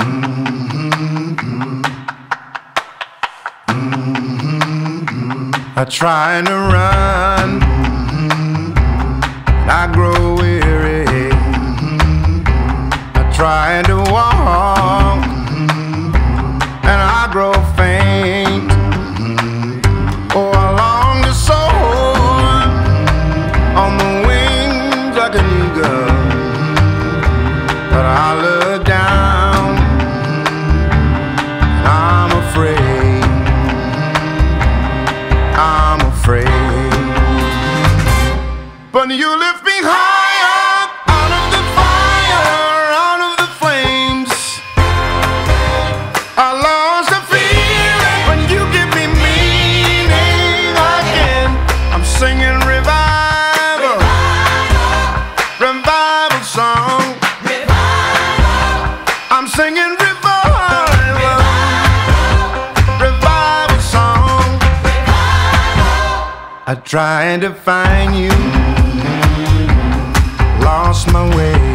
I try to run, I grow weary. I try to walk, and I grow faint. Oh, I long to soar on the wings like an eagle, but I look down, and I'm afraid. I'm afraid. But you lift me high up out of the fire, out of the flames. I lost the feeling when you give me meaning again. I'm singing revival, revival song. I'm singing revival, revival song. I tried to find you, lost my way.